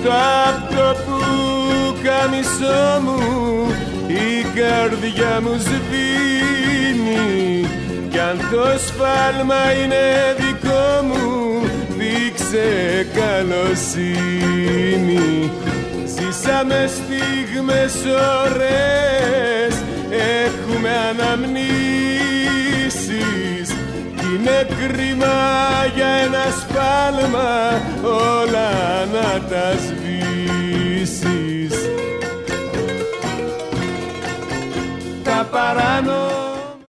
κάτω απ' το πουκαμισό μου η καρδιά μου σβήνει, κι αν το σφάλμα είναι δικό μου δείξε καλοσύνη. Ζήσαμε στιγμές ωραίες, έχουμε αναμνήσεις, κι είναι κρίμα για ένα σφάλμα όλα να τα σβήσεις. Τα παράνομα